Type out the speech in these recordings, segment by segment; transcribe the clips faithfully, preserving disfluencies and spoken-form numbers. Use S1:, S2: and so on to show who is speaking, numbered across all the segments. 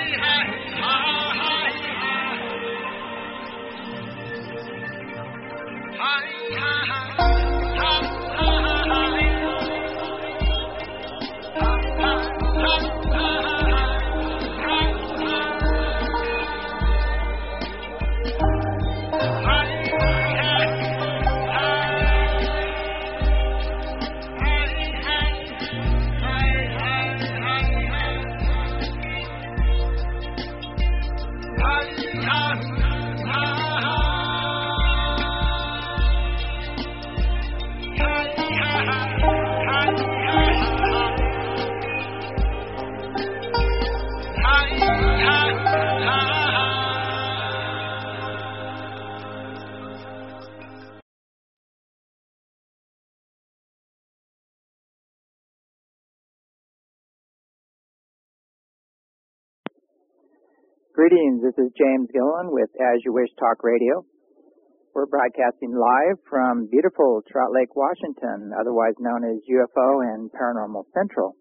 S1: Greetings, this is James Gillen with As You Wish Talk Radio. We're broadcasting live from beautiful Trout Lake, Washington, otherwise known as U F O and Paranormal Central.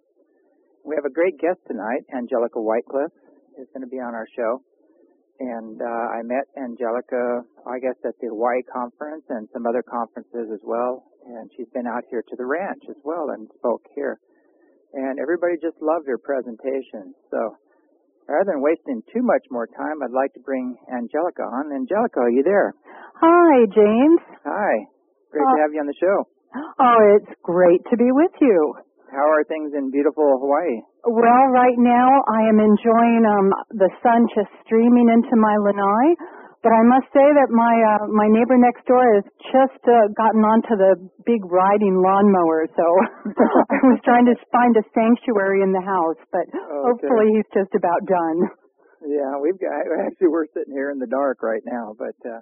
S1: We have a great guest tonight. Angelica Whitecliff is going to be on our show. And uh, I met Angelica, I guess, at the Hawaii conference and some other conferences as well. And she's been out here to the ranch as well and spoke here. And everybody just loved her presentation. So rather than wasting too much more time, I'd like to bring Angelica on. Angelica, are you there?
S2: Hi, James.
S1: Hi. Great
S2: uh,
S1: to have you on the show.
S2: Oh, it's great to be with you.
S1: How are things in beautiful Hawaii?
S2: Well, right now I am enjoying um, the sun just streaming into my lanai, but I must say that my uh, my neighbor next door has just uh, gotten onto the big riding lawnmower, so I was trying to find a sanctuary in the house, but
S1: okay.
S2: hopefully he's just about done.
S1: Yeah, we've got, actually we're sitting here in the dark right now, but uh,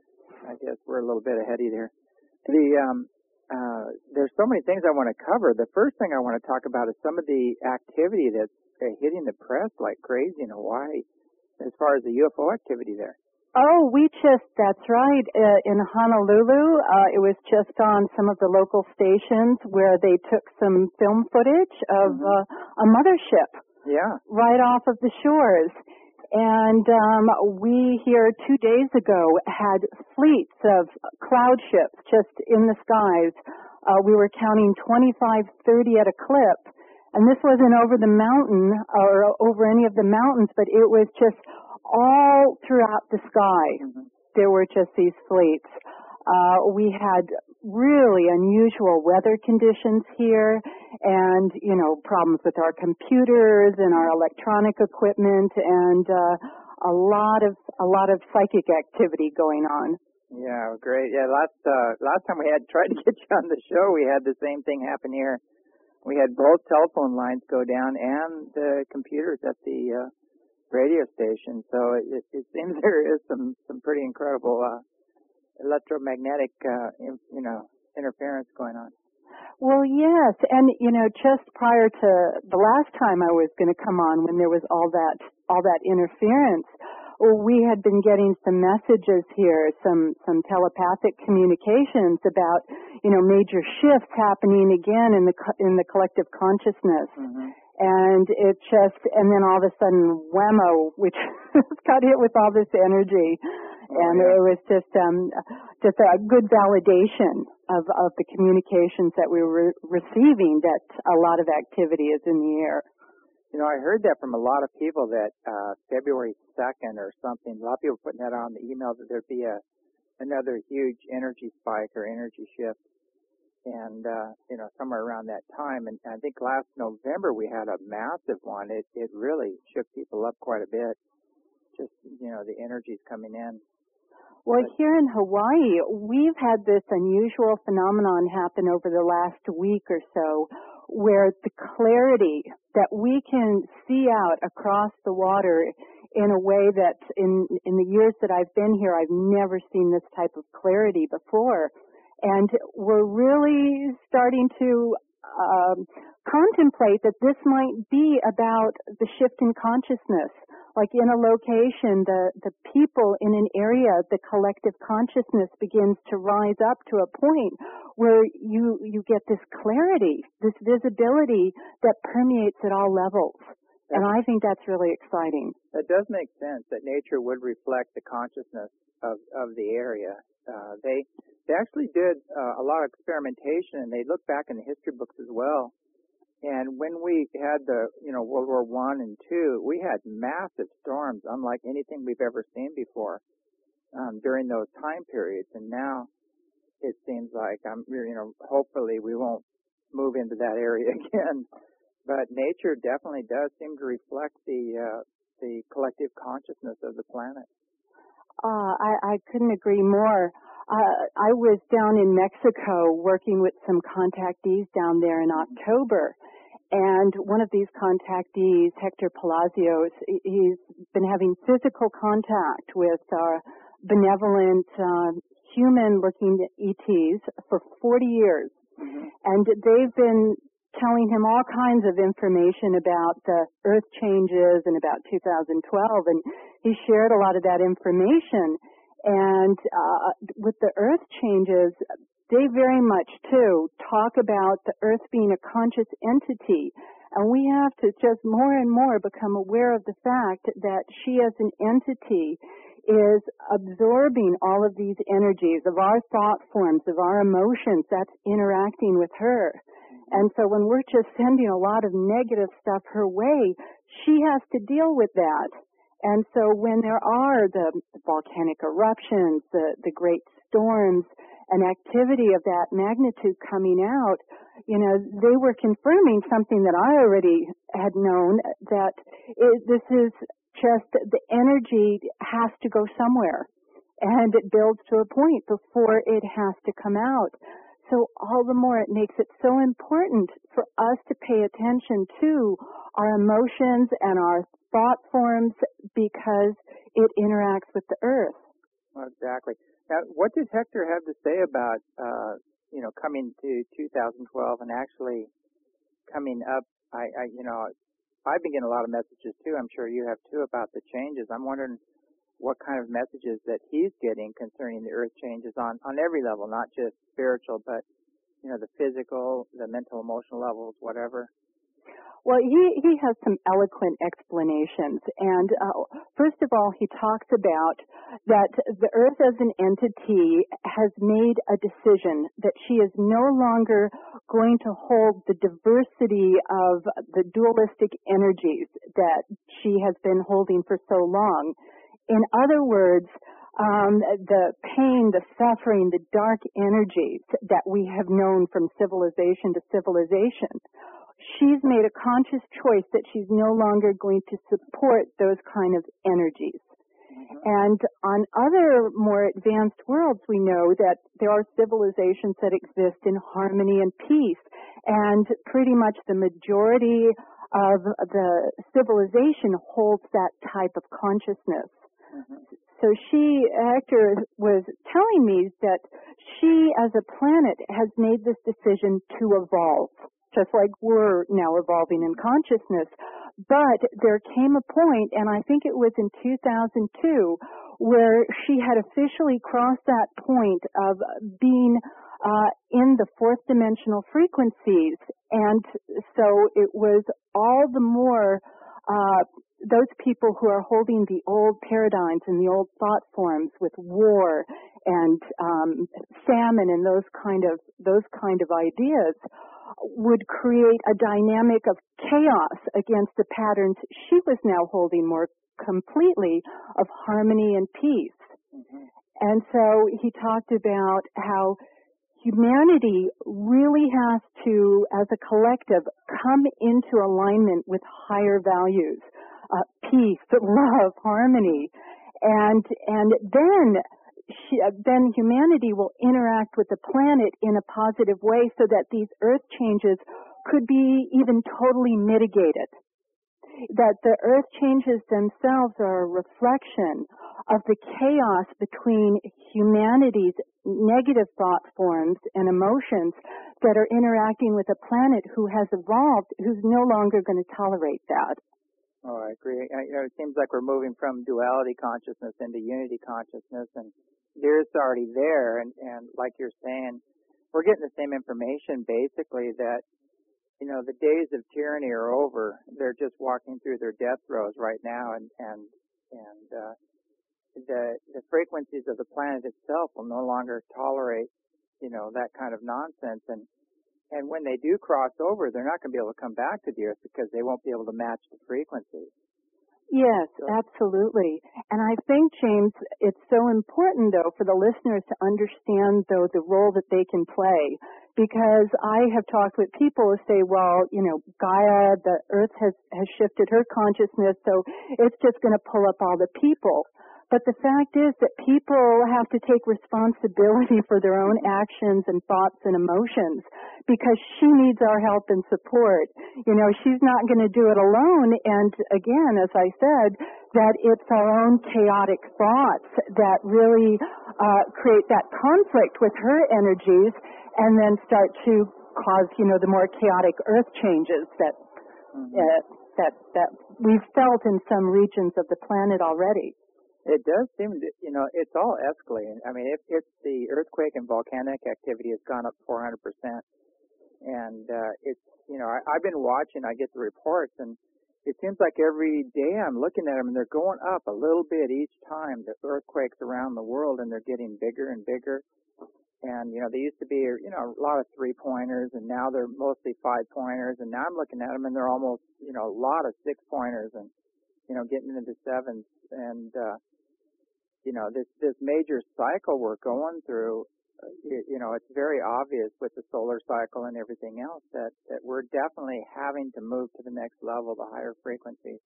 S1: I guess we're a little bit ahead of there. The um, uh, there's so many things I want to cover. The first thing I want to talk about is some of the activity that's uh, hitting the press like crazy in Hawaii, as far as the U F O activity there.
S2: Oh, we just, that's right, uh, in Honolulu, uh, it was just on some of the local stations where they took some film footage of
S1: mm-hmm.
S2: uh, a mothership.
S1: Yeah.
S2: Right off of the shores. And um, we here two days ago had fleets of cloud ships just in the skies. Uh, we were counting twenty-five, thirty at a clip. And this wasn't over the mountain or over any of the mountains, but it was just all throughout the sky. Mm-hmm. There were just these fleets. Uh, we had really unusual weather conditions here and, you know, problems with our computers and our electronic equipment and uh, a lot of a lot of psychic activity going on.
S1: Yeah, great. Yeah, last uh, last time we had tried to get you on the show, we had the same thing happen here. We had both telephone lines go down and the computers at the uh, radio station. So it, it seems there is some, some pretty incredible uh, electromagnetic, uh, in, you know, interference going on.
S2: Well, yes, and you know, just prior to the last time I was going to come on, when there was all that all that interference, we had been getting some messages here, some some telepathic communications about, you know, major shifts happening again in the in the collective consciousness. Mm-hmm. And it just, and then all of a sudden, whammo, which got hit with all this energy.
S1: Oh,
S2: and
S1: yeah.
S2: it was just um, just a good validation of, of the communications that we were re- receiving, that a lot of activity is in the air.
S1: You know, I heard that from a lot of people that uh, February second or something, a lot of people putting that on the email, that there'd be a another huge energy spike or energy shift. And, uh, you know, somewhere around that time. And I think last November we had a massive one. It it really shook people up quite a bit. Just, you know, the energy's coming in.
S2: Well, here in Hawaii, we've had this unusual phenomenon happen over the last week or so, where the clarity that we can see out across the water in a way that in in the years that I've been here, I've never seen this type of clarity before. And we're really starting to um, contemplate that this might be about the shift in consciousness. Like in a location, the, the people in an area, the collective consciousness begins to rise up to a point where you, you get this clarity, this visibility that permeates at all levels. And I think that's really exciting.
S1: That does make sense, that nature would reflect the consciousness of, of the area. Uh, they they actually did uh, a lot of experimentation, and they look back in the history books as well. And when we had the, you know, World War One and Two, we had massive storms, unlike anything we've ever seen before um, during those time periods. And now it seems like, I'm, you know, hopefully we won't move into that area again. But nature definitely does seem to reflect the uh, the collective consciousness of the planet.
S2: Uh, I, I couldn't agree more. Uh, I was down in Mexico working with some contactees down there in October, and one of these contactees, Hector Palacios, he's been having physical contact with uh, benevolent, uh, human-looking E Ts for forty years, mm-hmm. and they've been telling him all kinds of information about the earth changes and about two thousand twelve, and he shared a lot of that information. And uh, with the earth changes, they very much, too, talk about the earth being a conscious entity, and we have to just more and more become aware of the fact that she as an entity is absorbing all of these energies of our thought forms, of our emotions, that's interacting with her. And so when we're just sending a lot of negative stuff her way, she has to deal with that. And so when there are the volcanic eruptions, the, the great storms, and activity of that magnitude coming out, you know, they were confirming something that I already had known, that it, this is just the energy has to go somewhere. And it builds to a point before it has to come out. So all the more it makes it so important for us to pay attention to our emotions and our thought forms because it interacts with the earth.
S1: Well, exactly. Now, what does Hector have to say about, uh, you know, coming to two thousand twelve and actually coming up? I, I, you know, I've been getting a lot of messages too. I'm sure you have too about the changes. I'm wondering what kind of messages that he's getting concerning the earth changes on, on every level, not just spiritual, but, you know, the physical, the mental, emotional levels, whatever.
S2: Well, he, he has some eloquent explanations. And uh, first of all, he talks about that the earth as an entity has made a decision that she is no longer going to hold the diversity of the dualistic energies that she has been holding for so long. In other words, um, the pain, the suffering, the dark energies that we have known from civilization to civilization, she's made a conscious choice that she's no longer going to support those kind of energies. Mm-hmm. And on other more advanced worlds, we know that there are civilizations that exist in harmony and peace, and pretty much the majority of the civilization holds that type of consciousness. Mm-hmm. So she, Hector, was telling me that she, as a planet, has made this decision to evolve, just like we're now evolving in consciousness. But there came a point, and I think it was in two thousand two, where she had officially crossed that point of being uh, in the fourth dimensional frequencies. And so it was all the more uh, those people who are holding the old paradigms and the old thought forms with war and um, famine and those kind of those kind of ideas would create a dynamic of chaos against the patterns she was now holding more completely of harmony and peace. Mm-hmm. And so he talked about how humanity really has to, as a collective, come into alignment with higher values, uh, peace, love, harmony, and and then she, then humanity will interact with the planet in a positive way so that these earth changes could be even totally mitigated. That the earth changes themselves are a reflection of the chaos between humanity's negative thought forms and emotions that are interacting with a planet who has evolved, who's no longer going to tolerate that.
S1: Oh, I agree. I, you know, it seems like we're moving from duality consciousness into unity consciousness, and there's already there, and, and like you're saying, we're getting the same information basically that you know, the days of tyranny are over. They're just walking through their death throes right now, and and and uh, the the frequencies of the planet itself will no longer tolerate, you know, that kind of nonsense. And and when they do cross over, they're not going to be able to come back to the Earth because they won't be able to match the frequencies.
S2: Yes, absolutely. And I think, James, it's so important, though, for the listeners to understand, though, the role that they can play. Because I have talked with people who say, well, you know, Gaia, the Earth has, has shifted her consciousness, so it's just going to pull up all the people. But the fact is that people have to take responsibility for their own actions and thoughts and emotions because she needs our help and support. You know, she's not going to do it alone. And again, as I said, that it's our own chaotic thoughts that really uh, create that conflict with her energies and then start to cause, you know, the more chaotic earth changes that
S1: Mm-hmm.
S2: uh, that that we've felt in some regions of the planet already.
S1: It does seem to, you know, it's all escalating. I mean, if it's the earthquake and volcanic activity has gone up four hundred percent. And uh, it's, you know, I, I've been watching, I get the reports, and it seems like every day I'm looking at them, and they're going up a little bit each time, the earthquakes around the world, and they're getting bigger and bigger. And, you know, they used to be, you know, a lot of three-pointers, and now they're mostly five-pointers. And now I'm looking at them, and they're almost, you know, a lot of six-pointers and, you know, getting into the sevens. And, uh, you know, this, this major cycle we're going through, uh, you, you know, it's very obvious with the solar cycle and everything else that, that we're definitely having to move to the next level, the higher frequencies.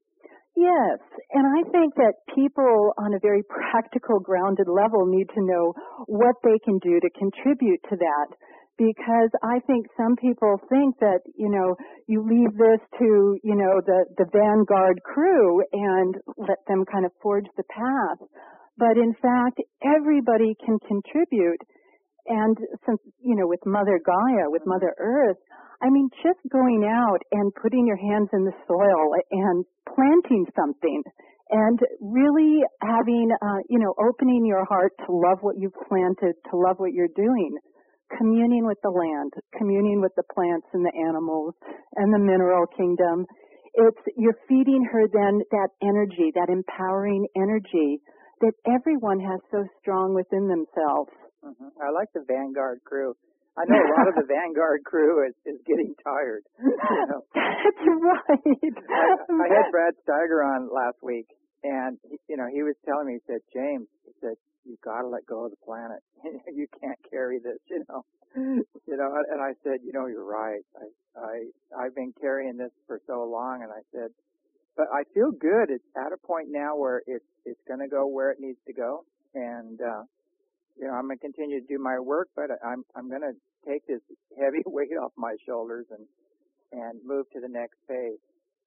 S2: Yes, and I think that people on a very practical, grounded level need to know what they can do to contribute to that. Because I think some people think that, you know, you leave this to, you know, the, the vanguard crew and let them kind of forge the path. But in fact, everybody can contribute. And since, you know, with Mother Gaia, with Mother Earth, I mean, just going out and putting your hands in the soil and planting something and really having, uh, you know, opening your heart to love what you've planted, to love what you're doing, communing with the land, communing with the plants and the animals and the mineral kingdom. It's, you're feeding her then that energy, that empowering energy that everyone has so strong within themselves.
S1: Mm-hmm. I like the vanguard crew. I know a lot of the vanguard crew is, is getting tired. You know?
S2: That's right.
S1: I, I had Brad Steiger on last week, and he, you know, he was telling me, he said, James, he said, you've got to let go of the planet. You can't carry this, you know. You know, and I said, you know, you're right. I, I, I've been carrying this for so long, and I said, but I feel good. It's at a point now where it's it's going to go where it needs to go, and uh, you know, I'm going to continue to do my work, but I'm I'm going to take this heavy weight off my shoulders and and move to the next phase.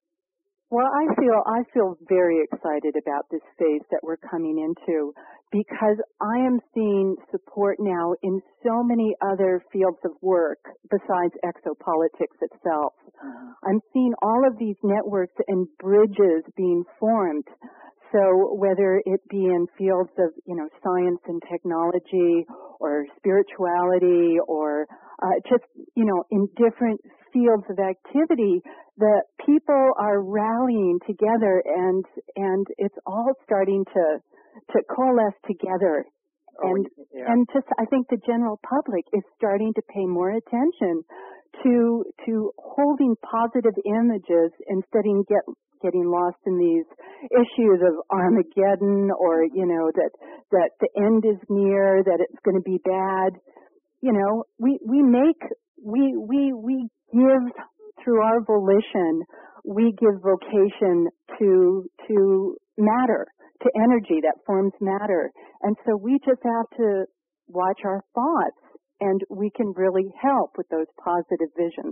S2: Well, I feel I feel very excited about this phase that we're coming into because I am seeing support now in so many other fields of work besides exopolitics itself.
S1: Mm-hmm.
S2: I'm seeing all of these networks and bridges being formed. So whether it be in fields of, you know, science and technology or spirituality or uh, just, you know, in different fields of activity, the people are rallying together and and it's all starting to to coalesce together.
S1: Oh,
S2: and
S1: yeah.
S2: and just I think the general public is starting to pay more attention to to holding positive images instead of get getting lost in these issues of Armageddon or, you know, that that the end is near, that it's going to be bad. You know, we we make we we we give through our volition, we give vocation to to matter, to energy that forms matter. And so we just have to watch our thoughts and we can really help with those positive visions.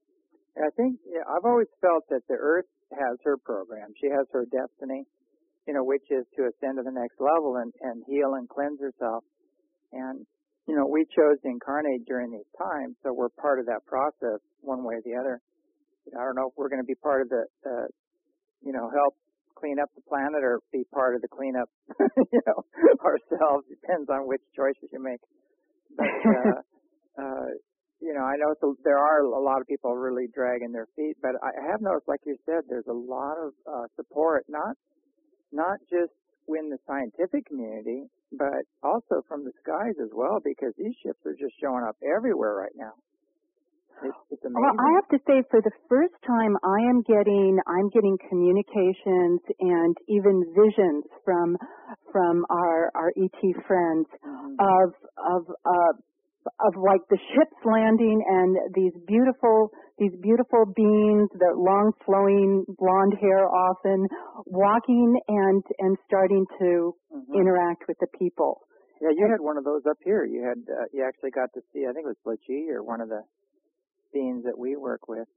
S1: I think, yeah, I've always felt that the Earth has her program. She has her destiny, you know, which is to ascend to the next level and, and heal and cleanse herself. And, you know, we chose to incarnate during these times, so we're part of that process one way or the other. I don't know if we're going to be part of the, uh, you know, help clean up the planet or be part of the cleanup, you know, ourselves. Depends on which choices you make. But, uh, uh, you know, I know so there are a lot of people really dragging their feet, but I have noticed, like you said, there's a lot of uh, support, not not just in the scientific community, but also from the skies as well, because these ships are just showing up everywhere right now. It's, it's amazing.
S2: Well, I have to say, for the first time, I am getting I'm getting communications and even visions from from our our E T friends
S1: mm-hmm.
S2: of of uh, of like the ships landing and these beautiful these beautiful beings, the long flowing blonde hair, often walking and and starting to
S1: mm-hmm.
S2: interact with the people.
S1: Yeah, you had one of those up here. You had uh, you actually got to see, I think it was Lachi or one of the beings that we work with.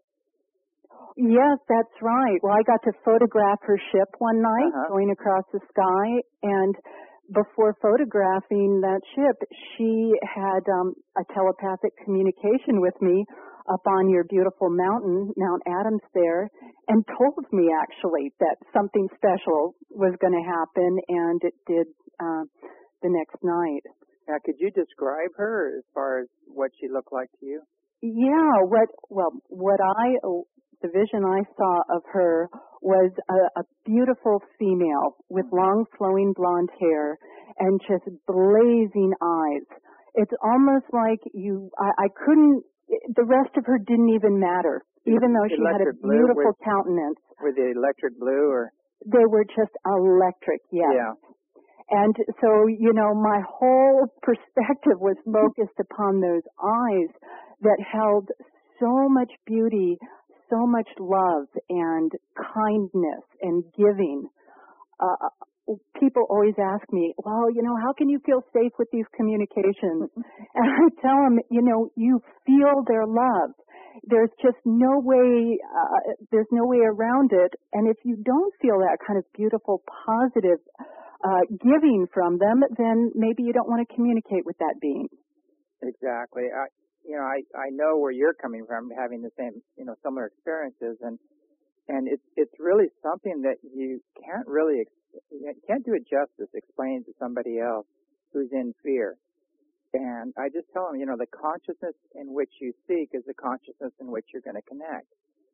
S2: Yes, that's right. Well, I got to photograph her ship one night
S1: uh-huh.
S2: going across the sky, and before photographing that ship, she had um, a telepathic communication with me up on your beautiful mountain, Mount Adams there, and told me actually that something special was going to happen, and it did uh, the next night.
S1: Now, could you describe her as far as what she looked like to you?
S2: Yeah, what, well, what I, the vision I saw of her was a, a beautiful female with long flowing blonde hair and just blazing eyes. It's almost like you, I, I couldn't, the rest of her didn't even matter, even though she had a beautiful
S1: with,
S2: countenance.
S1: Were they electric blue or?
S2: They were just electric, yes.
S1: Yeah.
S2: And so, you know, my whole perspective was focused upon those eyes that held so much beauty, so much love and kindness and giving. Uh, people always ask me, well, you know, how can you feel safe with these communications? And I tell them, you know, you feel their love. There's just no way, uh, there's no way around it. And if you don't feel that kind of beautiful, positive uh, giving from them, then maybe you don't want to communicate with that being.
S1: Exactly. I, you know, I, I know where you're coming from, having the same, you know, similar experiences, and and it's it's really something that you can't really, you can't do it justice explaining to somebody else who's in fear. And I just tell them, you know, the consciousness in which you seek is the consciousness in which you're going to connect.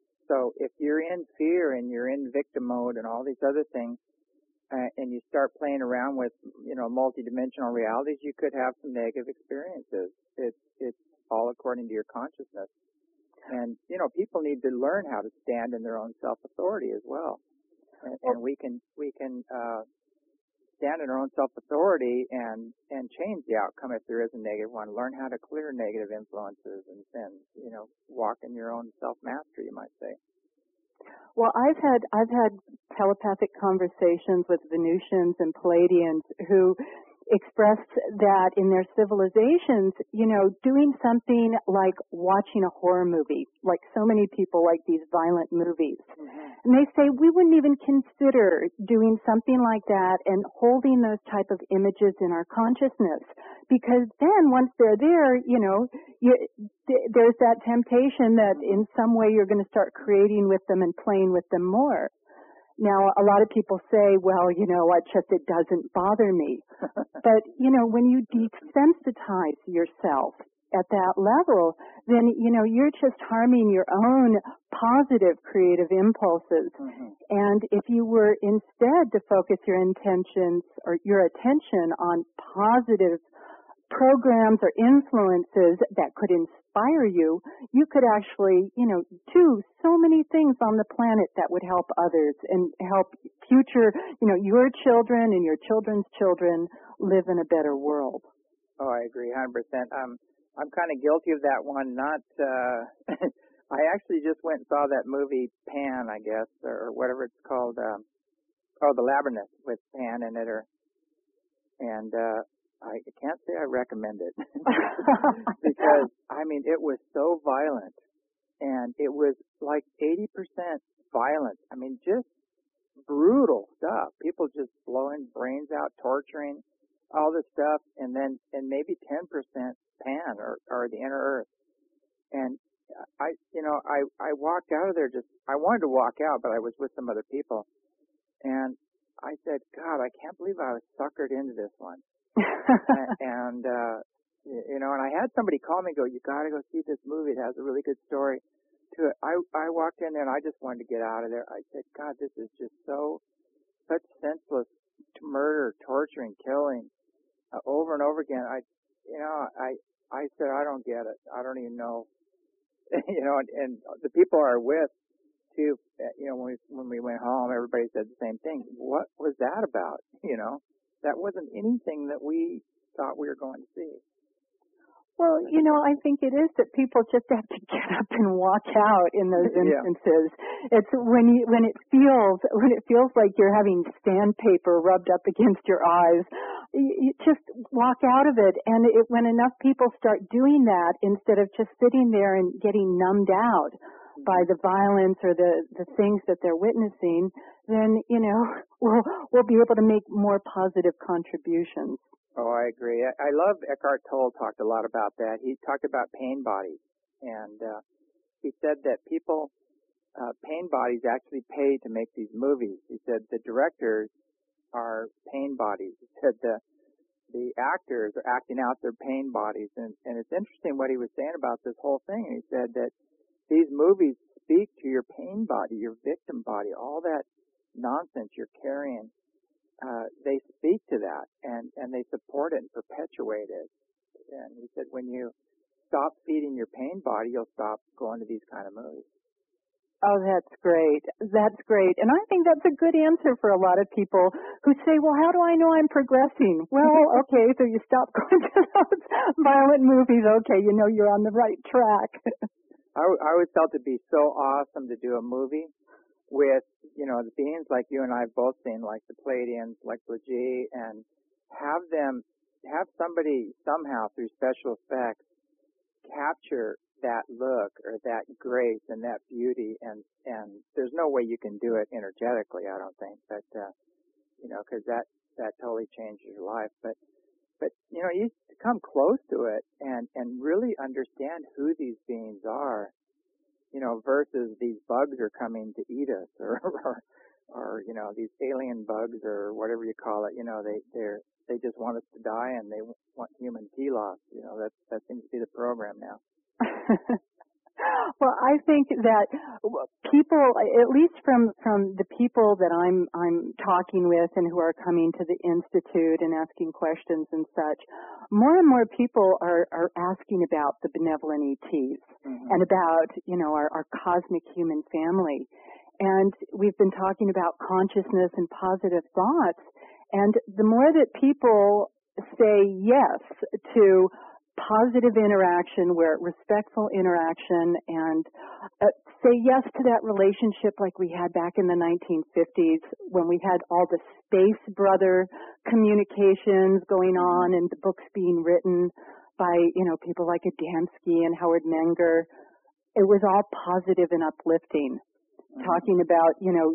S1: So if you're in fear and you're in victim mode and all these other things, uh, and you start playing around with, you know, multidimensional realities, you could have some negative experiences. It's it's all according to your consciousness. And, you know, people need to learn how to stand in their own self-authority as well. And, and we can, we can, uh, stand in our own self-authority and, and change the outcome if there is a negative one. Learn how to clear negative influences and sins, you know, walk in your own self-mastery, you might say.
S2: Well, I've had, I've had telepathic conversations with Venusians and Palladians who expressed that in their civilizations, you know, doing something like watching a horror movie, like so many people like these violent movies. Mm-hmm. And they say we wouldn't even consider doing something like that and holding those type of images in our consciousness, because then once they're there, you know, you, th- there's that temptation that in some way you're going to start creating with them and playing with them more. Now, a lot of people say, well, you know what, just it doesn't bother me. But, you know, when you desensitize yourself at that level, then, you know, you're just harming your own positive creative impulses. Mm-hmm. And if you were instead to focus your intentions or your attention on positive programs or influences that could inspire you, you could actually, you know, do so many things on the planet that would help others and help future, you know, your children and your children's children live in a better world.
S1: Oh, I agree one hundred percent. Um, I'm kind of guilty of that one. Not, uh, I actually just went and saw that movie Pan, I guess, or whatever it's called. Um, oh, The Labyrinth with Pan in it, or, and, uh, I can't say I recommend it because, I mean, it was so violent, and it was like eighty percent violence. I mean, just brutal stuff. People just blowing brains out, torturing, all this stuff, and then and maybe ten percent Pan or, or the inner earth. And I, you know, I, I walked out of there just, I wanted to walk out, but I was with some other people, and I said, God, I can't believe I was suckered into this one. and, uh, You know, and I had somebody call me and go, you got to go see this movie. It has a really good story to it. I, I walked in there and I just wanted to get out of there. I said, God, this is just so, such senseless murder, torturing, killing uh, over and over again. I, you know, I, I said, I don't get it. I don't even know. you know, and, and the people I are with, too, you know, when we, when we went home, everybody said the same thing. What was that about? You know, that wasn't anything that we thought we were going to see.
S2: Well, you know, I think it is that people just have to get up and walk out in those instances. Yeah. It's when you when it feels when it feels like you're having sandpaper rubbed up against your eyes. You, you just walk out of it, and it, when enough people start doing that, instead of just sitting there and getting numbed out by the violence or the the things that they're witnessing, then you know we'll we'll be able to make more positive contributions.
S1: Oh, I agree. I, I love Eckhart Tolle talked a lot about that. He talked about pain bodies, and uh, he said that people, uh, pain bodies actually pay to make these movies. He said the directors are pain bodies. He said the the actors are acting out their pain bodies, and, and it's interesting what he was saying about this whole thing. He said that these movies speak to your pain body, your victim body, all that nonsense you're carrying. Uh, they speak to that, and, and they support it and perpetuate it. And he said when you stop feeding your pain body, you'll stop going to these kind of movies.
S2: Oh, that's great. That's great. And I think that's a good answer for a lot of people who say, well, how do I know I'm progressing? Well, okay, so you stop going to those violent movies. Okay, you know you're on the right track.
S1: I, I always felt it'd be so awesome to do a movie with, you know, the beings like you and I have both seen, like the Pleiadians, like Blajee, and have them, have somebody somehow through special effects capture that look or that grace and that beauty, and, and there's no way you can do it energetically, I don't think, but, uh, you know, cause that, that totally changes your life, but, but, you know, you come close to it and, and really understand who these beings are. You know, versus these bugs are coming to eat us, or, or, or, you know, these alien bugs, or whatever you call it. You know, they, they're, they just want us to die, and they want human telos. You know, that, that seems to be the program now.
S2: Well, I think that people, at least from, from the people that I'm, I'm talking with and who are coming to the Institute and asking questions and such, more and more people are, are asking about the benevolent E Ts mm-hmm. and about, you know, our, our cosmic human family. And we've been talking about consciousness and positive thoughts. And the more that people say yes to positive interaction, where respectful interaction, and uh, say yes to that relationship like we had back in the nineteen fifties when we had all the space brother communications going on and the books being written by, you know, people like Adamski and Howard Menger. It was all positive and uplifting, mm-hmm. talking about, you know,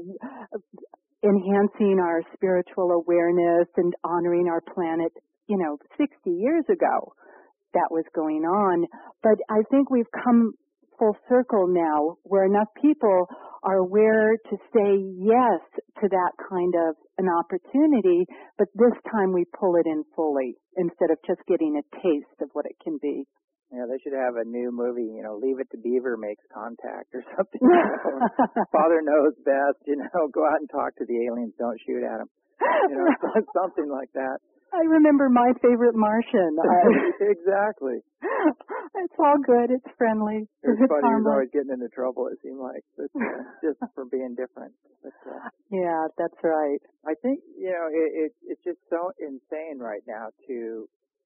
S2: enhancing our spiritual awareness and honoring our planet, you know, sixty years ago. That was going on. But I think we've come full circle now where enough people are aware to say yes to that kind of an opportunity, but this time we pull it in fully instead of just getting a taste of what it can be.
S1: Yeah, they should have a new movie, you know, Leave It to Beaver Makes Contact or something. You know? Father knows best, you know, go out and talk to the aliens, don't shoot at them. You know, something like that.
S2: I remember My Favorite Martian.
S1: Exactly.
S2: It's all good. It's friendly.
S1: It was funny. He was always getting into trouble, it seemed like, but, uh, just for being different. But, uh,
S2: yeah, that's right.
S1: I think, you know, it, it, it's just so insane right now to,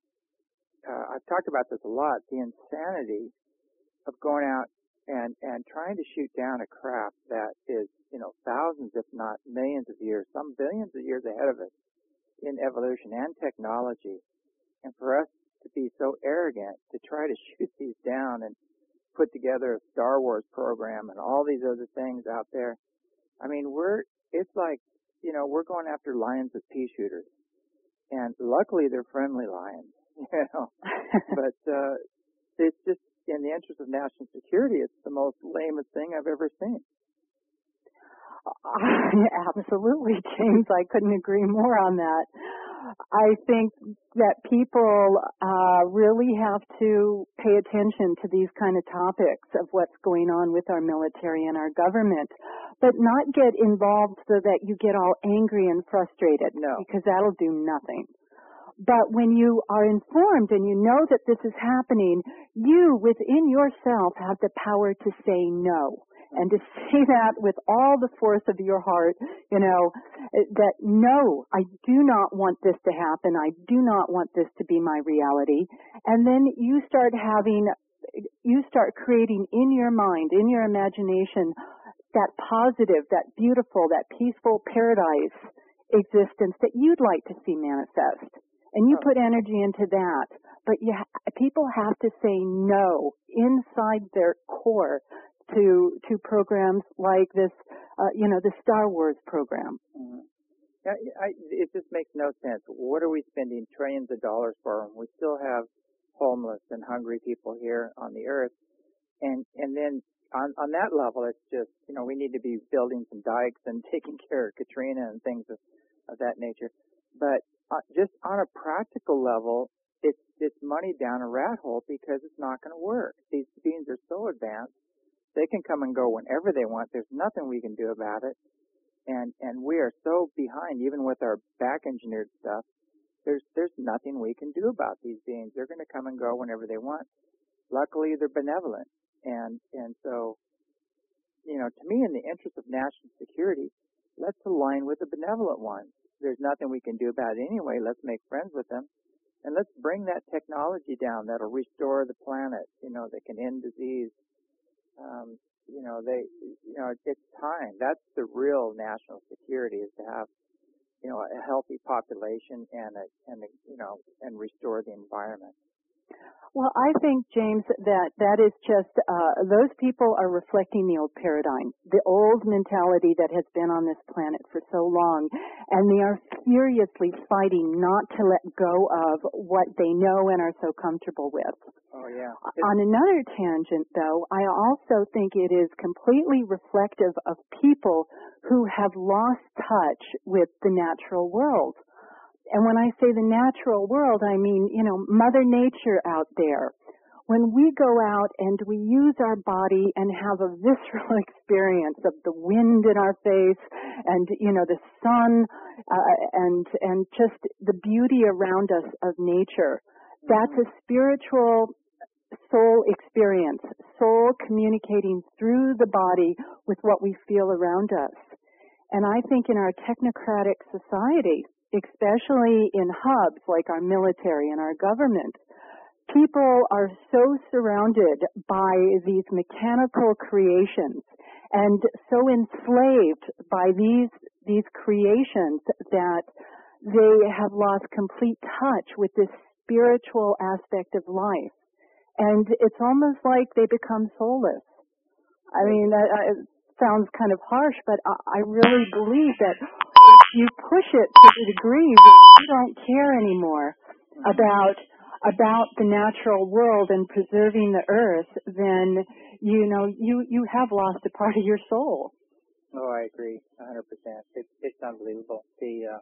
S1: uh, I've talked about this a lot, the insanity of going out and, and trying to shoot down a craft that is, you know, thousands, if not millions of years, some billions of years ahead of us in evolution and technology, and for us to be so arrogant to try to shoot these down and put together a Star Wars program and all these other things out there. I mean, we're, it's like, you know, we're going after lions with pea shooters, and luckily they're friendly lions, you know, but, uh, it's just in the interest of national security, it's the most lamest thing I've ever seen.
S2: Absolutely, James. I couldn't agree more on that. I think that people uh, really have to pay attention to these kind of topics of what's going on with our military and our government, but not get involved so that you get all angry and frustrated,
S1: No.
S2: because that'll do nothing. But when you are informed and you know that this is happening, you within yourself have the power to say no. And to say that with all the force of your heart, you know, that no, I do not want this to happen. I do not want this to be my reality. And then you start having, you start creating in your mind, in your imagination, that positive, that beautiful, that peaceful paradise existence that you'd like to see manifest. And you put energy into that. But you ha- people have to say no inside their core to to programs like this, uh, you know, the Star Wars program.
S1: Mm-hmm. Yeah, I, it just makes no sense. What are we spending trillions of dollars for? We still have homeless and hungry people here on the earth, and and then on on that level, it's just, you know, we need to be building some dikes and taking care of Katrina and things of, of that nature. But uh, just on a practical level, it's it's money down a rat hole because it's not going to work. These beings are so advanced. They can come and go whenever they want. There's nothing we can do about it. And and we are so behind, even with our back engineered stuff. There's there's nothing we can do about these beings. They're going to come and go whenever they want. Luckily, they're benevolent. And and so, you know, to me, in the interest of national security, let's align with the benevolent ones. There's nothing we can do about it anyway. Let's make friends with them. And let's bring that technology down that'll restore the planet, you know, that can end disease. Um, you know, they, you know, it's time. That's the real national security, is to have, you know, a healthy population and a, and a, you know, and restore the environment.
S2: Well, I think, James, that that is just, uh, those people are reflecting the old paradigm, the old mentality that has been on this planet for so long, and they are furiously fighting not to let go of what they know and are so comfortable with.
S1: Oh, yeah.
S2: On another tangent, though, I also think it is completely reflective of people who have lost touch with the natural world. And when I say the natural world, I mean, you know, Mother Nature out there. When we go out and we use our body and have a visceral experience of the wind in our face and, you know, the sun uh, and and just the beauty around us of nature, that's a spiritual soul experience, soul communicating through the body with what we feel around us. And I think in our technocratic society, especially in hubs like our military and our government, people are so surrounded by these mechanical creations and so enslaved by these these creations that they have lost complete touch with this spiritual aspect of life. And it's almost like they become soulless. I mean, that uh, sounds kind of harsh, but I, I really believe that if you push it to the degree that you don't care anymore about about the natural world and preserving the earth, then, you know, you, you have lost a part of your soul.
S1: Oh, I agree, one hundred percent. It's, it's unbelievable. The, uh,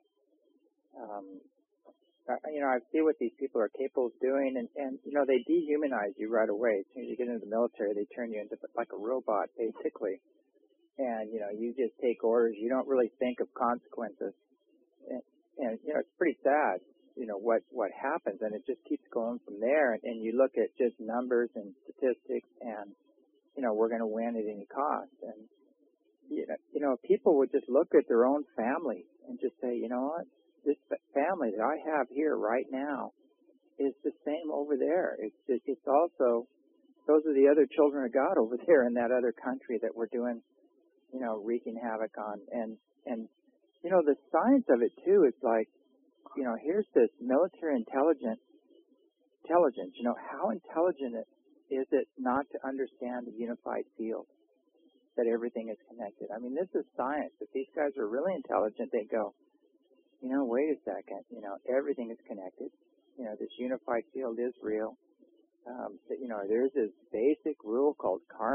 S1: um, uh, you know, I see what these people are capable of doing, and, and, you know, they dehumanize you right away. As soon as you get into the military, they turn you into like a robot, basically. And, you know, you just take orders. You don't really think of consequences. And, and you know, it's pretty sad, you know, what, what happens. And it just keeps going from there. And, and you look at just numbers and statistics and, you know, we're going to win at any cost. And, you know, you know, people would just look at their own family and just say, you know what, this family that I have here right now is the same over there. It's, it's also, those are the other children of God over there in that other country that we're doing, you know, wreaking havoc on. And, and, you know, the science of it too is like, you know, here's this military intelligent, intelligence, you know, how intelligent it, is it not to understand the unified field, that everything is connected? I mean, this is science. If these guys are really intelligent, they go, you know, wait a second, you know, everything is connected. You know, this unified field is real. Um, that, you know, there's this basic rule called karma,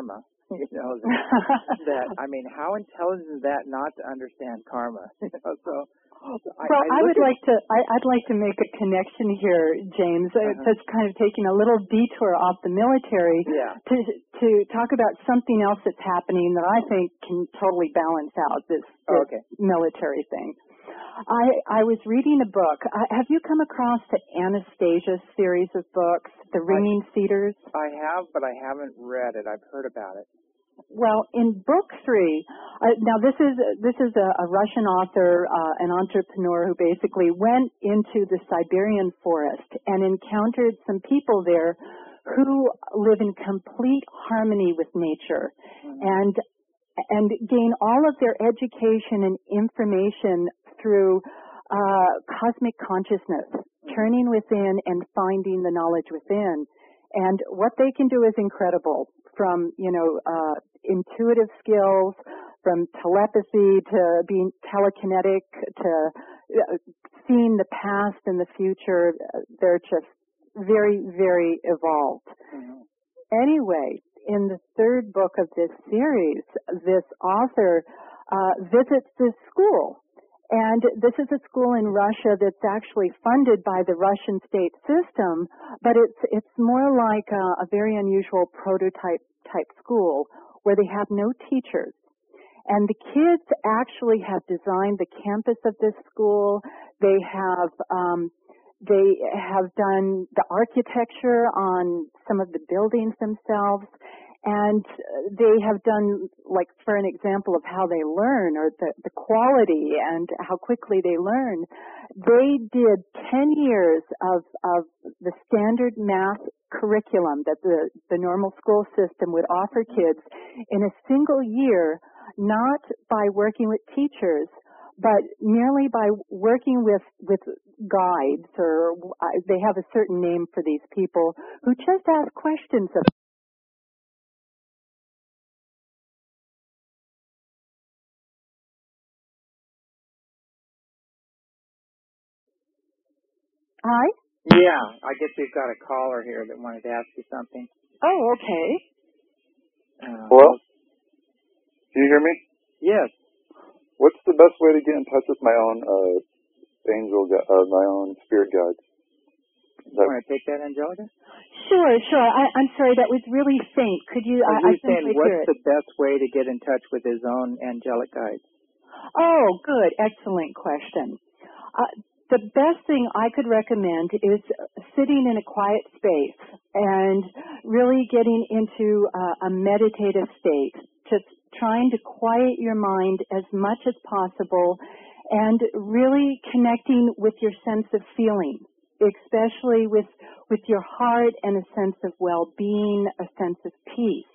S1: you know, that, I mean, how intelligent is that not to understand karma? You know, so, so I,
S2: well, I,
S1: I
S2: would
S1: at,
S2: like to, I, I'd like to make a connection here, James, uh,
S1: uh-huh.
S2: just kind of taking a little detour off the military
S1: yeah.
S2: to to talk about something else that's happening that I think can totally balance out this, this
S1: Oh, okay.
S2: military thing. I, I was reading a book. Uh, have you come across the Anastasia series of books, The Ringing
S1: I,
S2: Cedars?
S1: I have, but I haven't read it. I've heard about it.
S2: Well, in book three, uh, now this is this is a, a Russian author, uh, an entrepreneur who basically went into the Siberian forest and encountered some people there who live in complete harmony with nature, mm-hmm. and and gain all of their education and information through uh, cosmic consciousness, mm-hmm. turning within and finding the knowledge within. And what they can do is incredible, from, you know, uh, intuitive skills, from telepathy to being telekinetic to uh, seeing the past and the future. They're just very, very evolved. Mm-hmm. Anyway, in the third book of this series, this author uh, visits this school. And this is a school in Russia that's actually funded by the Russian state system, but it's it's more like a, a very unusual prototype type school where they have no teachers. And the kids actually have designed the campus of this school. They have um, they have done the architecture on some of the buildings themselves. And they have done, like, for an example of how they learn, or the, the quality and how quickly they learn, they did ten years of, of the standard math curriculum that the, the normal school system would offer kids in a single year, not by working with teachers, but merely by working with, with guides, or uh, they have a certain name for these people, who just ask questions of Hi?
S1: Yeah, I guess we've got a caller here that wanted to ask you something.
S2: Oh, okay.
S3: Uh, Hello? Do you hear me?
S1: Yes.
S3: What's the best way to get in touch with my own uh, angel, uh, my own spirit guides?
S1: You want to take that, Angelica?
S2: Sure, sure. I, I'm sorry, that was really faint. Could you?
S1: Well,
S2: I, I
S1: saying,
S2: simply
S1: what's
S2: hear it.
S1: the best way to get in touch with his own angelic guides?
S2: Oh, good. Excellent question. Uh, The best thing I could recommend is sitting in a quiet space and really getting into uh, a meditative state, just trying to quiet your mind as much as possible and really connecting with your sense of feeling, especially with, with your heart and a sense of well-being, a sense of peace.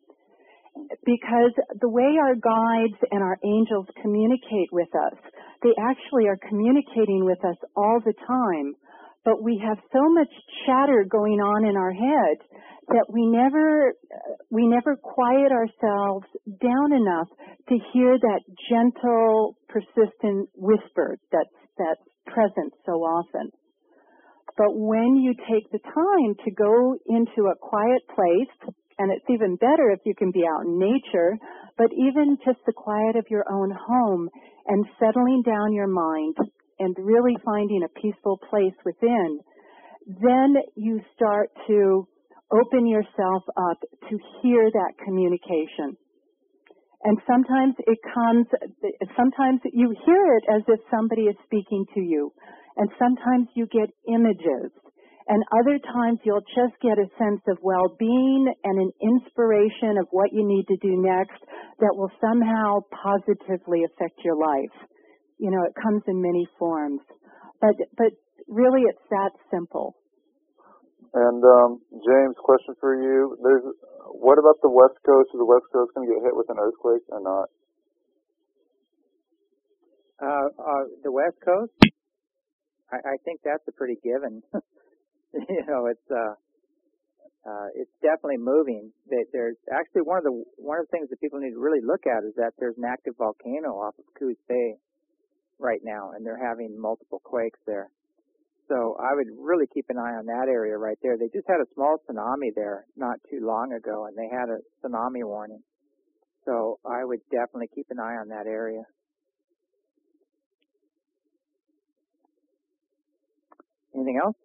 S2: Because the way our guides and our angels communicate with us, they actually are communicating with us all the time, but we have so much chatter going on in our head that we never we never quiet ourselves down enough to hear that gentle, persistent whisper that's that's present so often. But when you take the time to go into a quiet place, and it's even better if you can be out in nature, but even just the quiet of your own home and settling down your mind and really finding a peaceful place within, then you start to open yourself up to hear that communication. And sometimes it comes, sometimes you hear it as if somebody is speaking to you, and sometimes you get images. And other times you'll just get a sense of well-being and an inspiration of what you need to do next that will somehow positively affect your life. You know, it comes in many forms. But but really it's that simple.
S3: And um, James, question for you. There's what about the West Coast? Is the West Coast going to get hit with an earthquake or not?
S1: Uh, uh, the West Coast? I, I think that's a pretty given. You know, it's uh, uh, it's definitely moving. There's actually one of the one of the things that people need to really look at is that there's an active volcano off of Coos Bay right now, and they're having multiple quakes there. So I would really keep an eye on that area right there. They just had a small tsunami there not too long ago, and they had a tsunami warning. So I would definitely keep an eye on that area. Anything else?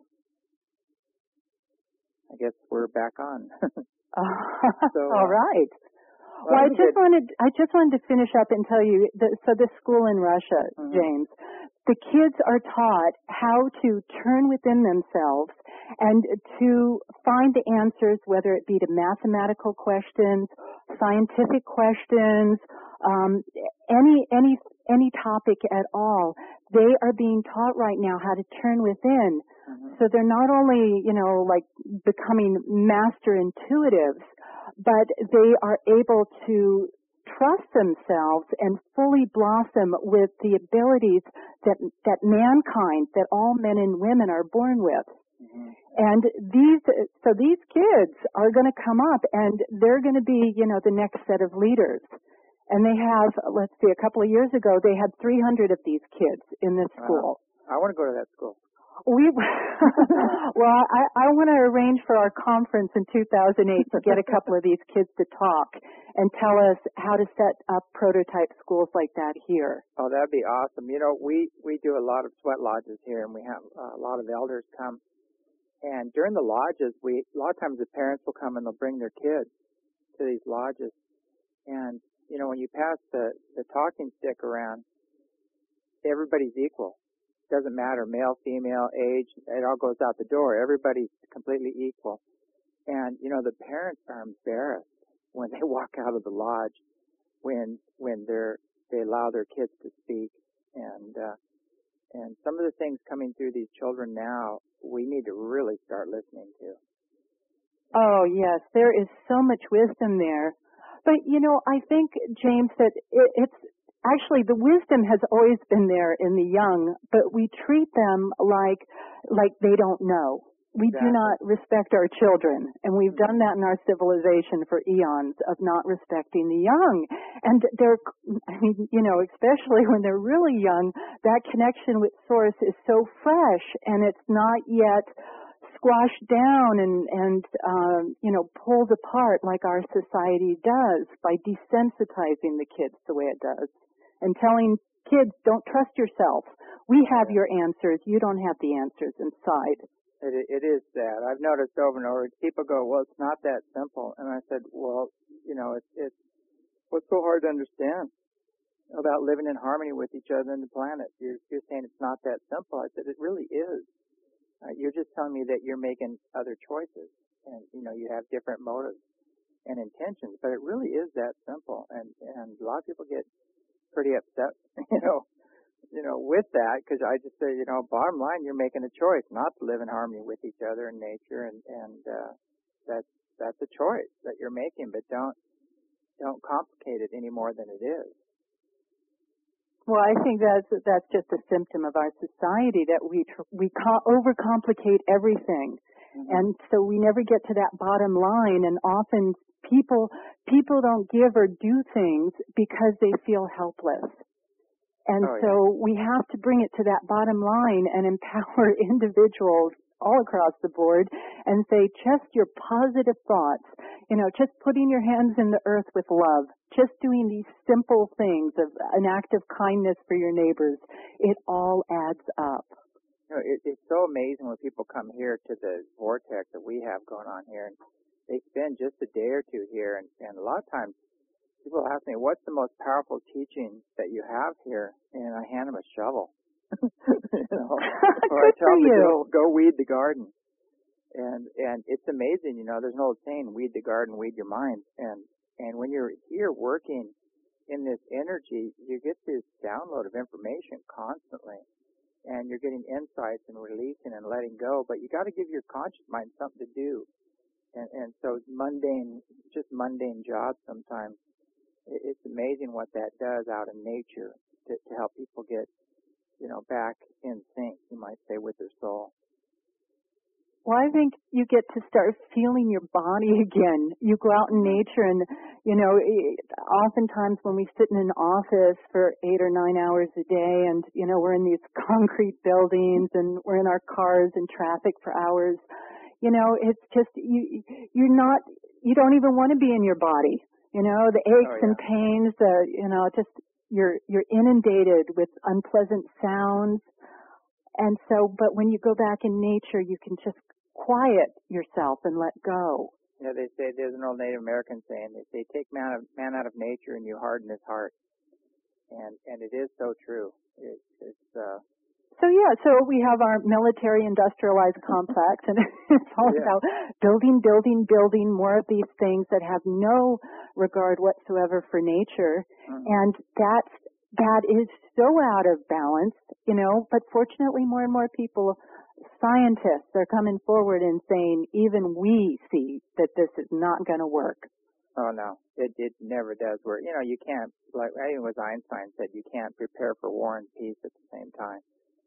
S1: I guess we're back on.
S2: uh,
S1: so,
S2: all
S1: uh,
S2: right.
S1: Well,
S2: Well, I
S1: I
S2: just
S1: it,
S2: wanted I just wanted to finish up and tell you that so this school in Russia,
S1: mm-hmm.
S2: James, the kids are taught how to turn within themselves and to find the answers, whether it be to mathematical questions, scientific questions, um, any any any topic at all. They are being taught right now how to turn within.
S1: Mm-hmm.
S2: So they're not only, you know, like becoming master intuitives, but they are able to trust themselves and fully blossom with the abilities that that mankind, that all men and women are born with.
S1: Mm-hmm.
S2: And these, so these kids are going to come up and they're going to be, you know, the next set of leaders. And they have, let's see, a couple of years ago, they had three hundred of these kids in this school.
S1: Wow. I want to go to that school.
S2: We well, I, I want to arrange for our conference in two thousand eight to get a couple of these kids to talk and tell us how to set up prototype schools like that here.
S1: Oh, that'd be awesome. You know, we we do a lot of sweat lodges here, and we have uh, a lot of elders come. And during the lodges, we a lot of times the parents will come and they'll bring their kids to these lodges. And you know, when you pass the the talking stick around, everybody's equal. Doesn't matter, male, female, age, it all goes out the door. Everybody's completely equal. And, you know, the parents are embarrassed when they walk out of the lodge, when when they're they allow their kids to speak. And uh, and some of the things coming through these children now, we need to really start listening to.
S2: Oh, yes, there is so much wisdom there. But, you know, I think, James, that it, it's actually, the wisdom has always been there in the young, but we treat them like like they don't know. We
S1: Exactly.
S2: do not respect our children, and we've done that in our civilization for eons of not respecting the young. And they're, I mean, you know, especially when they're really young, that connection with Source is so fresh, and it's not yet squashed down and, and um, you know, pulled apart like our society does by desensitizing the kids the way it does. And telling kids, don't trust yourself. We have your answers. You don't have the answers inside.
S1: It, it is that. I've noticed over and over, people go, well, it's not that simple. And I said, well, you know, it's, it's what's so hard to understand about living in harmony with each other and the planet? You're, you're saying it's not that simple. I said, it really is. Uh, you're just telling me that you're making other choices. And, you know, you have different motives and intentions. But it really is that simple. And, and a lot of people get pretty upset, you know, you know, with that, because I just say, you know, bottom line, you're making a choice not to live in harmony with each other and nature, and and uh, that's that's a choice that you're making, but don't don't complicate it any more than it is.
S2: Well, I think that's that's just a symptom of our society that we tr- we co- overcomplicate everything, mm-hmm. and so we never get to that bottom line, and often. People people don't give or do things because they feel helpless. And
S1: oh,
S2: so
S1: yeah.
S2: we have to bring it to that bottom line and empower individuals all across the board and say, just your positive thoughts, you know, just putting your hands in the earth with love, just doing these simple things of an act of kindness for your neighbors, it all adds up.
S1: You know, it, it's so amazing when people come here to the vortex that we have going on here, and they spend just a day or two here, and, and a lot of times people ask me, what's the most powerful teaching that you have here? And I hand them a shovel. you know, or I tell them to go, go weed the garden. And and it's amazing, you know, there's an old saying, weed the garden, weed your mind. And, and when you're here working in this energy, you get this download of information constantly. And you're getting insights and releasing and letting go, but you got to give your conscious mind something to do. And, and so mundane, just mundane jobs sometimes, it's amazing what that does out in nature to, to help people get, you know, back in sync, you might say, with their soul.
S2: Well, I've think you get to start feeling your body again. You go out in nature and, you know, oftentimes when we sit in an office for eight or nine hours a day and, you know, we're in these concrete buildings and we're in our cars in traffic for hours, you know, it's just, you, you're not, you don't even want to be in your body. You know, the aches
S1: oh, yeah.
S2: and pains, the, you know, just, you're, you're inundated with unpleasant sounds. And so, but when you go back in nature, you can just quiet yourself and let go.
S1: Yeah, they say, there's an old Native American saying, they say, take man, of, man out of nature and you harden his heart. And, and it is so true. It, it's, uh,
S2: So yeah, so we have our military industrialized complex, and it's all
S1: yeah.
S2: about building, building, building more of these things that have no regard whatsoever for nature.
S1: Mm-hmm.
S2: And that's, that is so out of balance, you know, but fortunately more and more people, scientists are coming forward and saying even we see that this is not going to work.
S1: Oh no, it it never does work. You know, you can't, like I think it was Einstein said, you can't prepare for war and peace at the same time.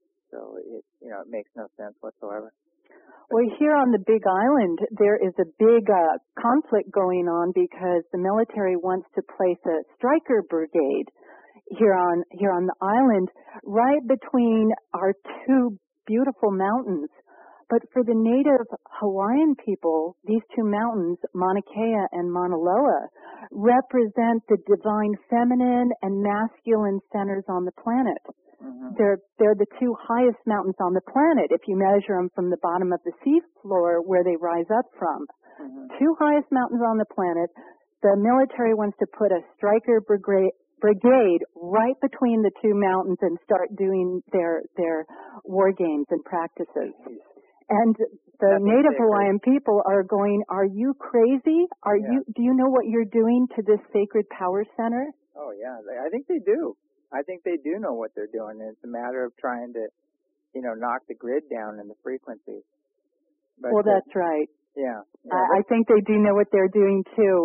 S1: So it, you know, it makes no sense whatsoever.
S2: Well, here on the Big Island, there is a big uh, conflict going on because the military wants to place a Stryker brigade here on here on the island, right between our two beautiful mountains. But for the native Hawaiian people, these two mountains, Mauna Kea and Mauna Loa, represent the divine feminine and masculine centers on the planet.
S1: Mm-hmm.
S2: They're, they're the two highest mountains on the planet if you measure them from the bottom of the sea floor where they rise up from.
S1: Mm-hmm.
S2: Two highest mountains on the planet. The military wants to put a Stryker brigade, brigade right between the two mountains and start doing their, their war games and practices. And the
S1: Nothing
S2: native
S1: sacred.
S2: Hawaiian people are going, are you crazy? Are
S1: Yeah.
S2: you, do you know what you're doing to this sacred power center?
S1: Oh yeah, they, I think they do. I think they do know what they're doing. It's a matter of trying to, you know, knock the grid down in the frequencies. But,
S2: Well,
S1: uh,
S2: that's right.
S1: yeah. yeah
S2: I, I think they do know what they're doing too.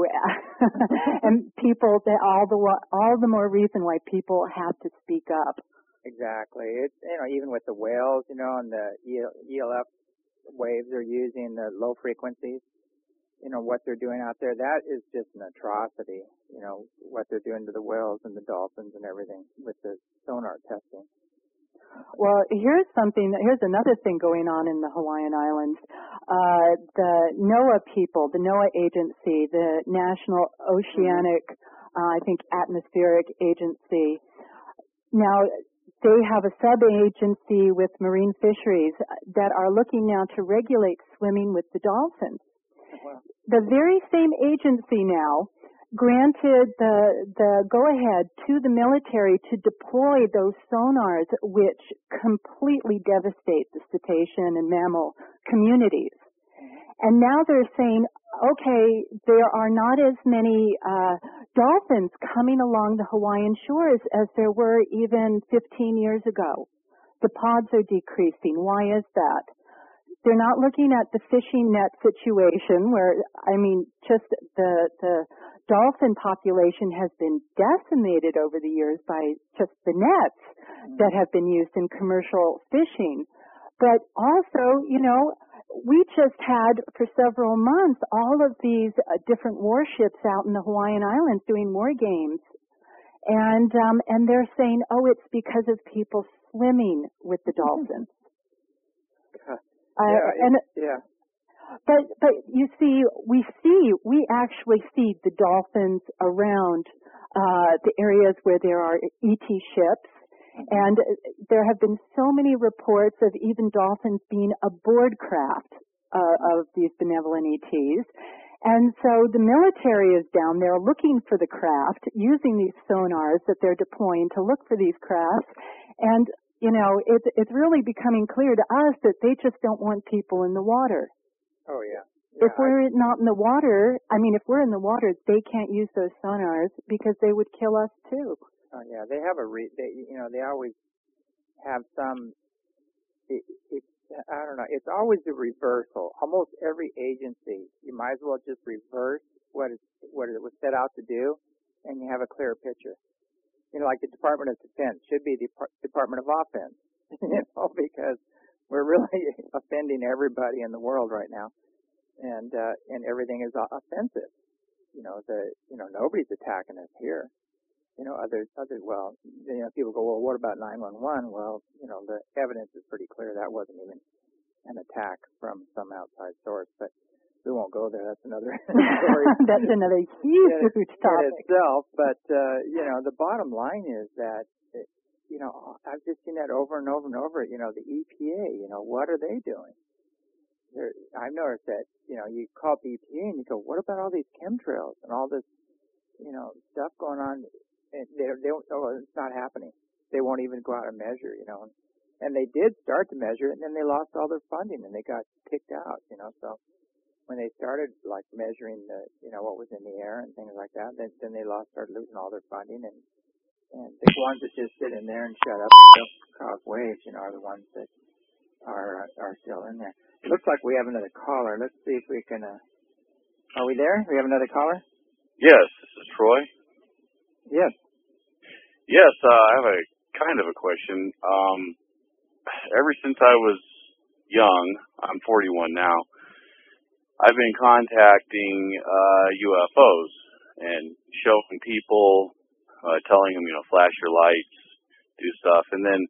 S2: And people, they, all the wa- all the more reason why people have to speak up.
S1: Exactly. It's, you know, even with the whales, you know, and the E L F waves they're using, the low frequencies, you know, what they're doing out there, that is just an atrocity, you know, what they're doing to the whales and the dolphins and everything with the sonar testing.
S2: Well, here's something, here's another thing going on in the Hawaiian Islands. Uh, the NOAA people, the NOAA agency, the National Oceanic, uh, I think, Atmospheric Agency. Now, they have a sub-agency with marine fisheries that are looking now to regulate swimming with the dolphins.
S1: Wow.
S2: The very same agency now granted the the go-ahead to the military to deploy those sonars which completely devastate the cetacean and mammal communities. And now they're saying, okay, there are not as many uh, dolphins coming along the Hawaiian shores as there were even fifteen years ago. The pods are decreasing. Why is that? They're not looking at the fishing net situation where, I mean, just the, the dolphin population has been decimated over the years by just the nets that have been used in commercial fishing. But also, you know, we just had for several months all of these uh, different warships out in the Hawaiian Islands doing war games. And, um, and they're saying, oh, it's because of people swimming with the dolphins. Uh,
S1: yeah,
S2: and
S1: yeah.
S2: But but you see, we see we actually see the dolphins around uh, the areas where there are E T ships, and there have been so many reports of even dolphins being aboard craft uh, of these benevolent E Ts. And so the military is down there looking for the craft, using these sonars that they're deploying to look for these crafts, and you know, it's, it's really becoming clear to us that they just don't want people in the water.
S1: Oh, yeah. yeah
S2: if we're I, not in the water, I mean, if we're in the water, they can't use those sonars because they would kill us too.
S1: Oh, yeah. They have a, re, they, you know, they always have some, it, it, I don't know, it's always a reversal. Almost every agency, you might as well just reverse what it, what it was set out to do, and you have a clear picture. You know, like the Department of Defense should be the Department of Offense, you know, because we're really offending everybody in the world right now, and uh, and everything is offensive. You know, the you know nobody's attacking us here. You know, others, others. Well, you know, people go, well, what about nine one one? Well, you know, the evidence is pretty clear that wasn't even an attack from some outside source. But we won't go there. That's another story.
S2: That's another huge
S1: in,
S2: topic
S1: in itself. But uh, you know, the bottom line is that it, you know I've just seen that over and over and over. You know, the E P A. You know, what are they doing? They're, I've noticed that. You know, you call up the E P A and you go, what about all these chemtrails and all this, you know, stuff going on? And they, they don't, oh, it's not happening. They won't even go out and measure, you know. And they did start to measure it, and then they lost all their funding, and they got kicked out, you know. So when they started, like, measuring the, you know, what was in the air and things like that, then, then they lost, started losing all their funding. And, and the ones that just sit in there and shut up and don't cause waves, you know, are the ones that are uh, are still in there. It looks like we have another caller. Let's see if we can, uh, are we there? We have another caller?
S4: Yes, this is Troy.
S1: Yes.
S4: Yes, uh, I have a kind of a question. Um, ever since I was young, I'm forty-one now, I've been contacting uh, U F Os and showing people, uh, telling them, you know, flash your lights, do stuff, and then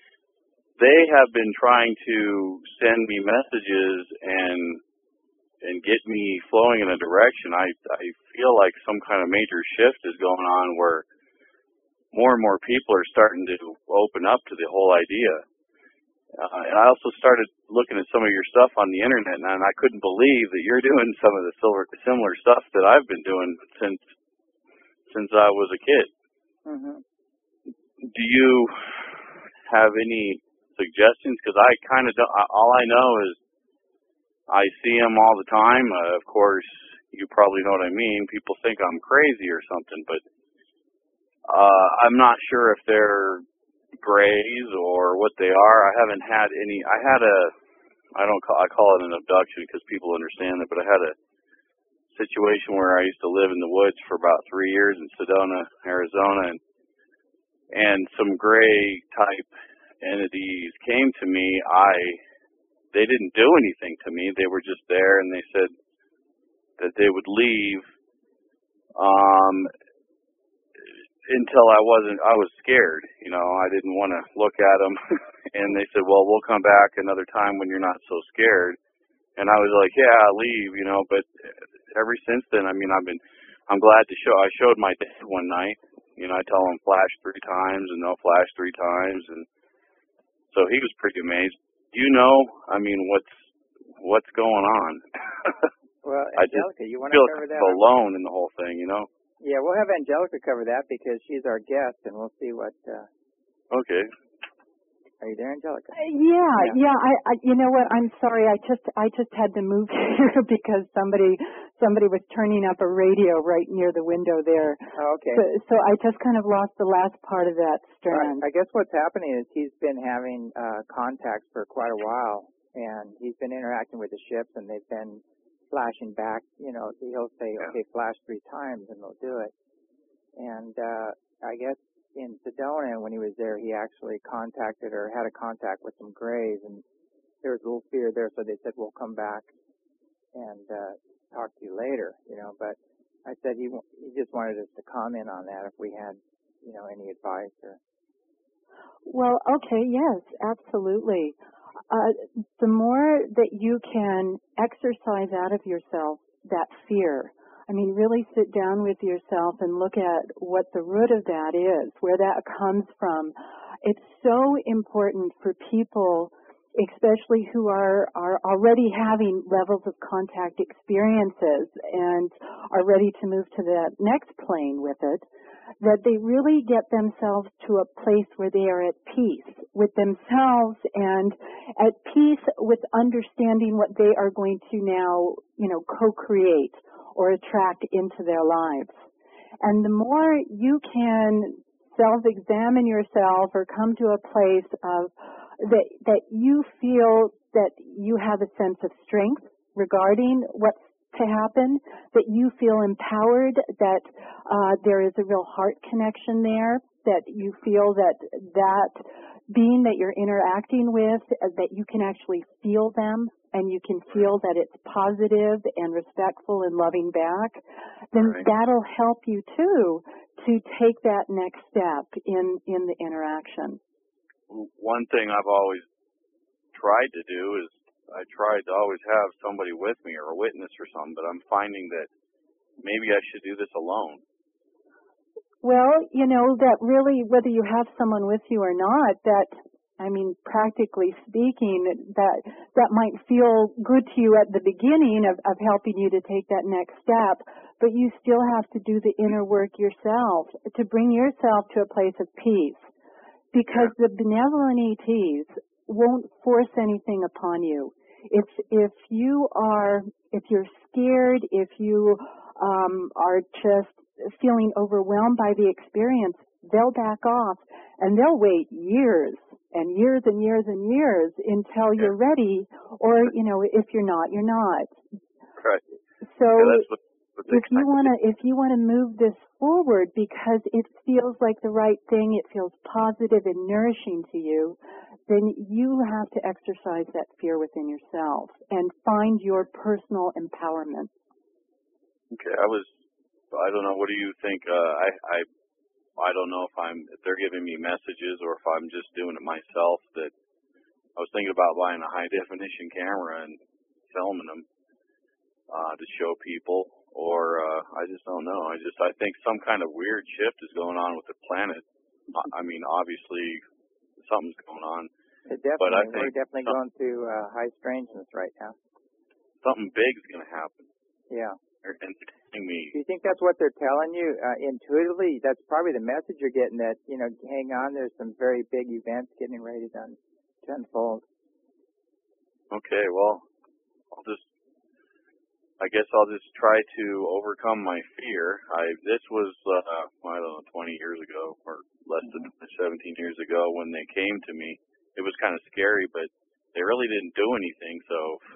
S4: they have been trying to send me messages and and get me flowing in a direction. I I feel like some kind of major shift is going on where more and more people are starting to open up to the whole idea. Uh, and I also started looking at some of your stuff on the internet, and I couldn't believe that you're doing some of the silver, similar stuff that I've been doing since since I was a kid.
S1: Mm-hmm.
S4: Do you have any suggestions? Because I kind of don't. All I know is I see them all the time. Uh, of course, you probably know what I mean. People think I'm crazy or something, but uh, I'm not sure if they're grays or what they are. I haven't had any. I had a. I don't call. I call it an abduction because people understand it. But I had a situation where I used to live in the woods for about three years in Sedona, Arizona, and and some gray type entities came to me. I. They didn't do anything to me. They were just there, and they said that they would leave um, until I wasn't. I was scared. You know, I didn't want to look at them. And they said, "Well, we'll come back another time when you're not so scared." And I was like, "Yeah, I'll leave." You know, but ever since then, I mean, I've been. I'm glad to show. I showed my dad one night. You know, I tell him flash three times and no flash three times, and so he was pretty amazed. You know, I mean, what's what's going on?
S1: Well,
S4: I
S1: Angelica,
S4: just
S1: you want to
S4: feel
S1: cover
S4: kind
S1: that?
S4: of alone in the whole thing, you know?
S1: Yeah, we'll have Angelica cover that because she's our guest, and we'll see what. Uh...
S4: Okay.
S1: Are you there, Angelica?
S2: Uh, yeah,
S1: Yeah.
S2: yeah. I, I, you know what? I'm sorry. I just, I just had to move here because somebody, somebody was turning up a radio right near the window there.
S1: Oh, okay.
S2: So, so I just kind of lost the last part of that strand.
S1: Right. I guess what's happening is he's been having uh, contacts for quite a while, and he's been interacting with the ships, and they've been flashing back. You know, he'll say,
S4: Yeah.
S1: "Okay, flash three times," and they'll do it. And uh, I guess in Sedona, when he was there, he actually contacted or had a contact with some Greys, and there was a little fear there, so they said, "We'll come back and uh, talk to you later." You know, but I said he he just wanted us to comment on that if we had, you know, any advice or.
S2: Well, okay, yes, absolutely. Uh, the more that you can exercise out of yourself that fear, I mean, really sit down with yourself and look at what the root of that is, where that comes from. It's so important for people, especially who are, are already having levels of contact experiences and are ready to move to that next plane with it, that they really get themselves to a place where they are at peace with themselves and at peace with understanding what they are going to now, you know, co-create or attract into their lives. And the more you can self-examine yourself or come to a place of that, that you feel that you have a sense of strength regarding what's to happen, that you feel empowered, that uh, there is a real heart connection there, that you feel that that being that you're interacting with, uh, that you can actually feel them and you can feel that it's positive and respectful and loving back, then
S4: Right.
S2: that'll help you too to take that next step in, in the interaction.
S4: One thing I've always tried to do is I tried to always have somebody with me or a witness or something, but I'm finding that maybe I should do this alone.
S2: Well, you know, that really, whether you have someone with you or not, that, I mean, practically speaking, that that might feel good to you at the beginning of, of helping you to take that next step, but you still have to do the inner work yourself to bring yourself to a place of peace, because the benevolent E Ts won't force anything upon you. If if you are, if you're scared, if you um, are just feeling overwhelmed by the experience, they'll back off and they'll wait years and years and years and years until you're ready, or, you know, if you're not, you're not.
S4: Right.
S2: So
S4: yeah, that's what, what
S2: if you want to, if you want to move this forward because it feels like the right thing, it feels positive and nourishing to you, then you have to exercise that fear within yourself and find your personal empowerment.
S4: Okay, I was, I don't know, what do you think? Uh, I, I, I don't know if I'm, if they're giving me messages or if I'm just doing it myself. That I was thinking about buying a high definition camera and filming them uh, to show people, or uh, I just don't know. I just, I think some kind of weird shift is going on with the planet. I mean, obviously something's going on.
S1: It definitely,
S4: but I think
S1: we're definitely going through uh, high strangeness right now.
S4: Something big's going to happen.
S1: Yeah.
S4: They're entertaining me.
S1: Do you think that's what they're telling you uh, intuitively? That's probably the message you're getting, that, you know, hang on, there's some very big events getting ready to, to unfold.
S4: Okay, well, I'll just, I guess I'll just try to overcome my fear. I, this was, uh, I don't know, twenty years ago, or less than seventeen years ago when they came to me. It was kind of scary, but they really didn't do anything, so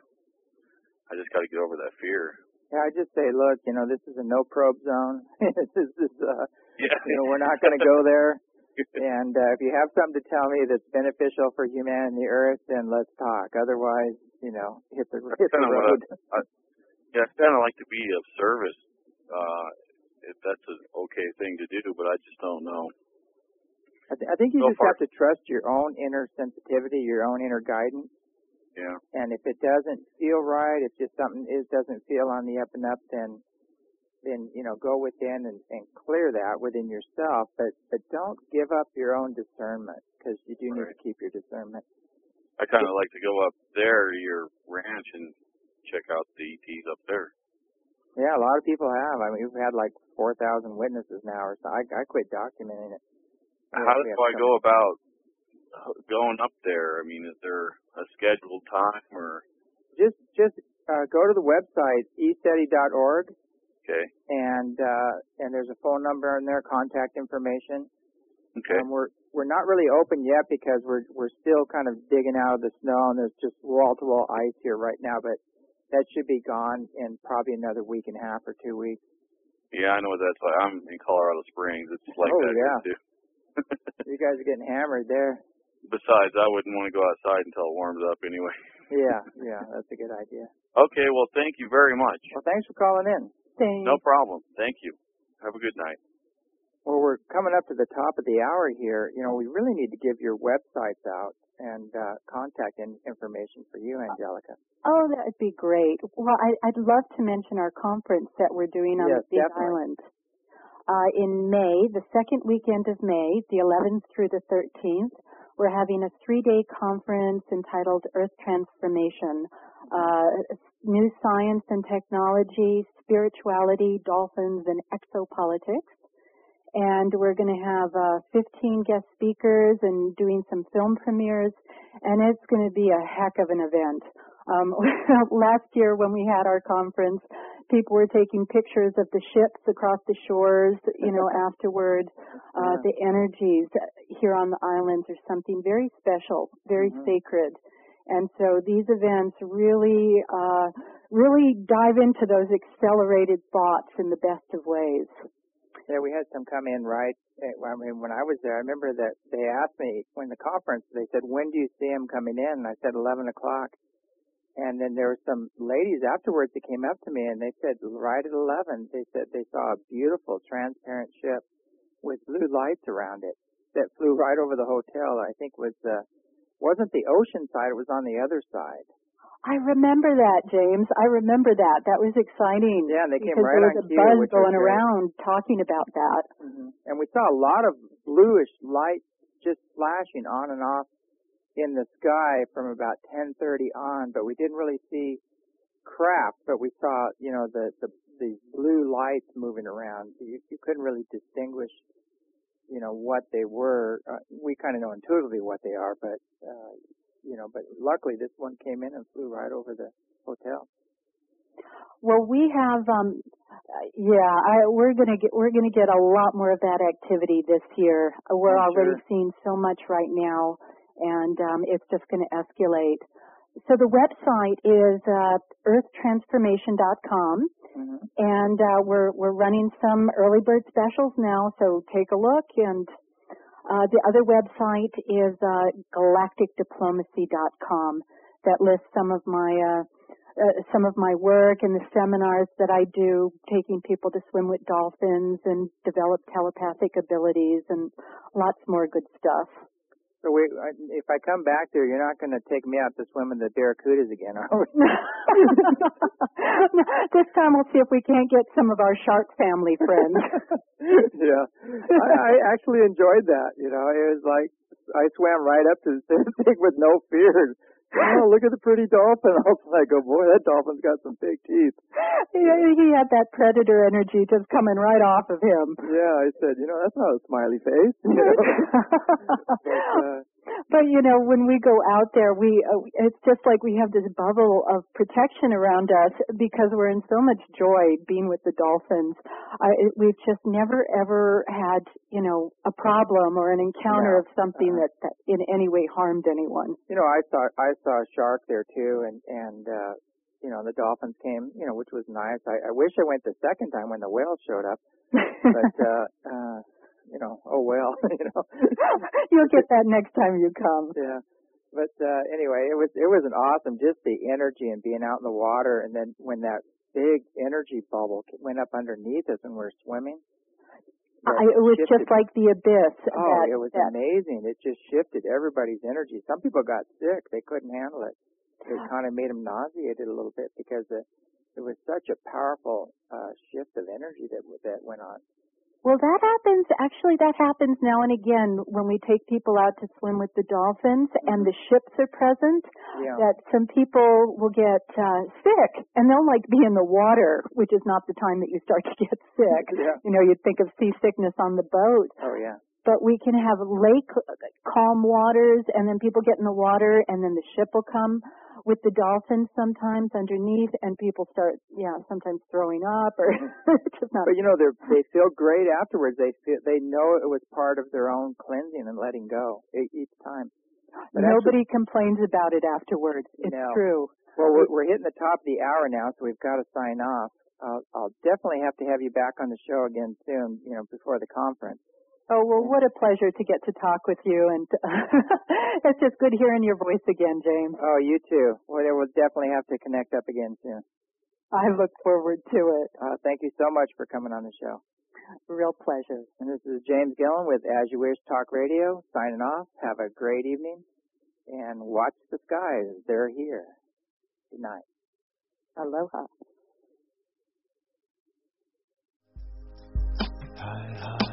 S4: I just got to get over that fear.
S1: Yeah, I just say, look, you know, this is a no-probe zone. this is, uh,
S4: yeah.
S1: you know, we're not going to go there. And uh, if you have something to tell me that's beneficial for humanity and the earth, then let's talk. Otherwise, you know, hit the, hit the road.
S4: I, I, yeah, I kind of like to be of service. Uh, if that's an okay thing to do, but I just don't know.
S1: I, th- I think you
S4: so
S1: just
S4: far.
S1: have to trust your own inner sensitivity, your own inner guidance.
S4: Yeah.
S1: And if it doesn't feel right, if just something is doesn't feel on the up and up, then then you know go within and, and clear that within yourself. But but don't give up your own discernment, because you do need
S4: right.
S1: to keep your discernment.
S4: I kind of like to go up there to your ranch and check out the E Ts up there.
S1: Yeah, a lot of people have. I mean, we've had like four thousand witnesses now, or so. I I quit documenting it.
S4: How do I go about going up there? I mean, is there a scheduled time, or
S1: just just uh, go to the website e steady dot org.
S4: Okay.
S1: And uh, and there's a phone number in there, contact information.
S4: Okay.
S1: Um, we're we're not really open yet because we're we're still kind of digging out of the snow, and there's just wall to wall ice here right now. But that should be gone in probably another week and a half or two weeks.
S4: Yeah, I know what that's like. I'm in Colorado Springs. It's like
S1: oh,
S4: that
S1: yeah.
S4: here too.
S1: You guys are getting hammered there.
S4: Besides, I wouldn't want to go outside until it warms up anyway.
S1: Yeah, yeah, that's a good idea.
S4: Okay, well, thank you very much.
S1: Well, thanks for calling in.
S2: Thanks.
S4: No problem. Thank you. Have a good night.
S1: Well, we're coming up to the top of the hour here. You know, we really need to give your websites out and uh, contact in- information for you, Angelica.
S2: Oh, that would be great. Well, I, I'd love to mention our conference that we're doing on
S1: yes,
S2: the Big
S1: definitely.
S2: Island. Uh, in May, the second weekend of May, the eleventh through the thirteenth, we're having a three-day conference entitled Earth Transformation, uh, New Science and Technology, Spirituality, Dolphins, and Exopolitics. And we're going to have uh, fifteen guest speakers and doing some film premieres, and it's going to be a heck of an event. Um, last year when we had our conference, people were taking pictures of the ships across the shores, you know, afterward. Uh, the energies here on the islands are something very special, very
S1: mm-hmm.
S2: sacred. And so these events really, uh, really dive into those accelerated thoughts in the best of ways.
S1: Yeah, we had some come in right. I mean, when I was there, I remember that they asked me when the conference. They said, "When do you see him coming in?" And I said, eleven o'clock. And then there were some ladies afterwards that came up to me and they said, right at eleven, they said they saw a beautiful transparent ship with blue lights around it that flew right over the hotel. I think was uh, wasn't the ocean side; it was on the other side.
S2: I remember that, James. I remember that. That was exciting.
S1: Yeah, and they came
S2: because
S1: right
S2: there
S1: on
S2: was a
S1: cue,
S2: buzz
S1: which was
S2: going
S1: great.
S2: around talking about that.
S1: Mm-hmm. And we saw a lot of bluish light just flashing on and off in the sky from about ten thirty on, but we didn't really see craft, but we saw, you know, the, the, the blue lights moving around. You, you couldn't really distinguish, you know, what they were. Uh, we kind of know intuitively what they are, but, uh, you know, but luckily this one came in and flew right over the hotel.
S2: Well, we have, um, yeah, I, we're gonna get we're gonna get a lot more of that activity this year. We're
S1: I'm
S2: already
S1: sure.
S2: seeing so much right now, and um, it's just going to escalate. So the website is uh, earth transformation dot com,
S1: Mm-hmm.
S2: and uh, we're we're running some early bird specials now. So take a look. And uh, the other website is uh, galactic diplomacy dot com that lists some of my. Uh, Uh, some of my work and the seminars that I do, taking people to swim with dolphins and develop telepathic abilities and lots more good stuff.
S1: So we, if I come back there, you're not going to take me out to swim in the barracudas again, are we?
S2: This time we'll see if we can't get some of our shark family friends.
S1: Yeah, I, I actually enjoyed that. You know, it was like I swam right up to the thing with no fear. Oh, look at the pretty dolphin. I was like, oh boy, that dolphin's got some big teeth.
S2: Yeah, he had that predator energy just coming right off of him.
S1: Yeah, I said, you know, that's not a smiley face. You know? but, uh,
S2: but, you know, when we go out there, we uh, it's just like we have this bubble of protection around us because we're in so much joy being with the dolphins. Uh, it, we've just never, ever had, you know, a problem or an encounter
S1: No.
S2: of something
S1: Uh-huh.
S2: that, that in any way harmed anyone.
S1: You know, I saw I saw a shark there too, and and uh, you know, the dolphins came, you know, which was nice. I, I wish I went the second time when the whales showed up, but uh, uh, you know, oh well, you know.
S2: You'll get that next time you come.
S1: Yeah, but uh, anyway, it was it was an awesome, just the energy and being out in the water, and then when that big energy bubble went up underneath us when we were swimming.
S2: I, it was
S1: shifted.
S2: just like the abyss.
S1: Oh,
S2: that,
S1: it was
S2: that,
S1: amazing. It just shifted everybody's energy. Some people got sick. They couldn't handle it. It kind of made them nauseated a little bit because it, it was such a powerful uh, shift of energy that that went on.
S2: Well, that happens, actually that happens now and again when we take people out to swim with the dolphins
S1: Mm-hmm.
S2: and the ships are present,
S1: Yeah.
S2: that some people will get uh, sick and they'll like be in the water, which is not the time that you start to get sick.
S1: Yeah.
S2: You know, you'd think of seasickness on the boat.
S1: Oh, yeah.
S2: But we can have lake calm waters and then people get in the water and then the ship will come with the dolphins sometimes underneath and people start, yeah, sometimes throwing up or just not.
S1: But you know, they they feel great afterwards. They feel, they know it was part of their own cleansing and letting go each time. But
S2: Nobody
S1: actually,
S2: complains about it afterwards. It's
S1: no.
S2: true.
S1: Well, we're, we're hitting the top of the hour now, so we've got to sign off. Uh, I'll definitely have to have you back on the show again soon, you know, before the conference.
S2: Oh, well, what a pleasure to get to talk with you, and it's just good hearing your voice again, James.
S1: Oh, you too. Well, we'll definitely have to connect up again soon.
S2: I look forward to it.
S1: Uh, thank you so much for coming on the show.
S2: Real pleasure.
S1: And this is James Gillen with As You Wish Talk Radio, signing off. Have a great evening, and watch the skies. They're here. Good night.
S2: Aloha.
S5: Hi, hi.